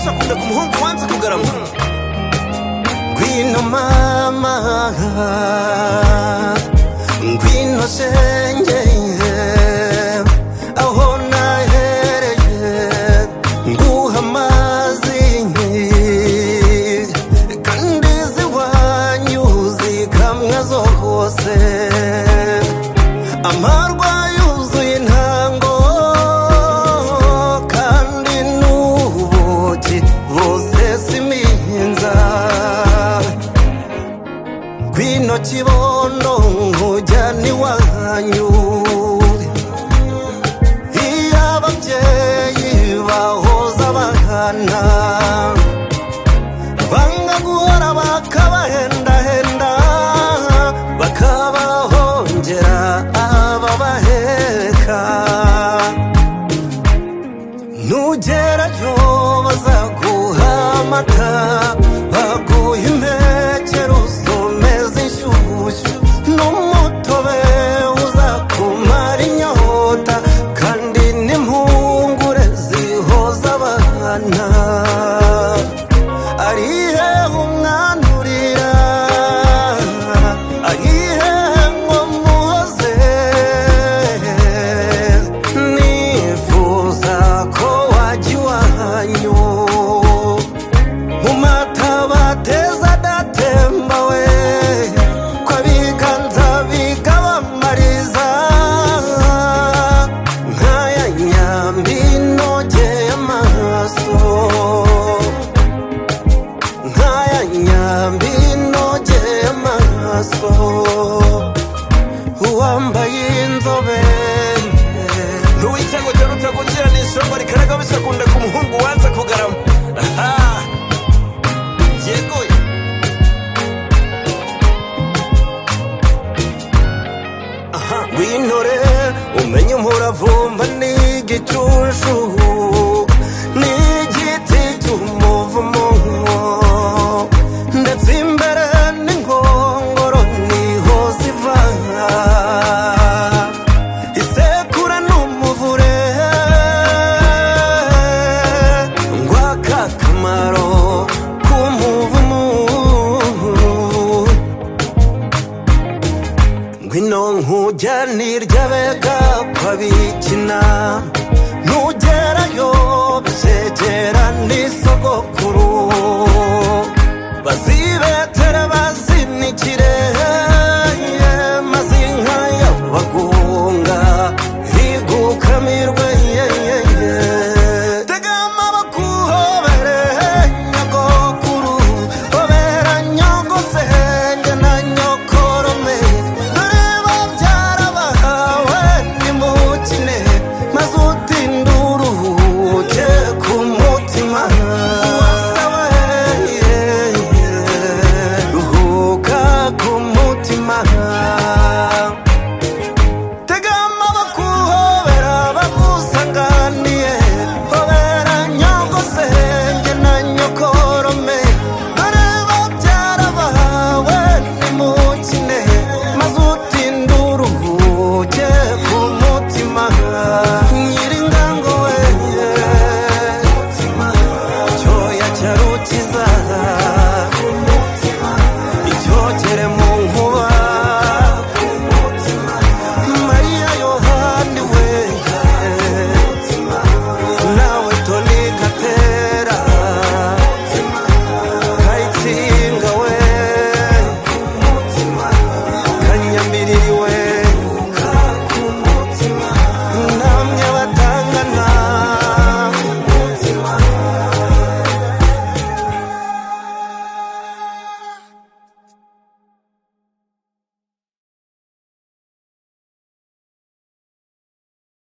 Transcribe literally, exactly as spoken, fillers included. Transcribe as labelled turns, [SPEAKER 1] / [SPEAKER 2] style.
[SPEAKER 1] kabisa kunda kumuhungu wanze kugarama.
[SPEAKER 2] Ngwino mama, ngwino shenge, aho nahereye nguha amazi kandi ziwanyuzi kamwe zose, amarwa yuzuye intango kandi n'ubuki bose siminza. Ngwino kibondo nkujyane iwanyu, iyo ababyeyi bahoza abana banga guhora bakabahendahenda bakabahongera ababaheka. Nugerayo bazaguha amata, baguha impeke rusomeza inshyushyu n'umutobe uzakumara inyota kandi n'impungure zihoza abana. Arihe umwana urira, arihe ngo muhoze, nifuza ko wajya iwanyu mu mata bateza adatemba we, ko biganza bigabamariza nk'aya nyambi inogeye amaso, nk'aya nyambi inogeye amaso. Uwambaye inzobe
[SPEAKER 1] Nuwitego teruta kugira n'isonga rikana kabisa kunda kumuhungu wanze kugarama. Aha. Yegoye.
[SPEAKER 2] ngwinore umenye umuravumba n'igicucu,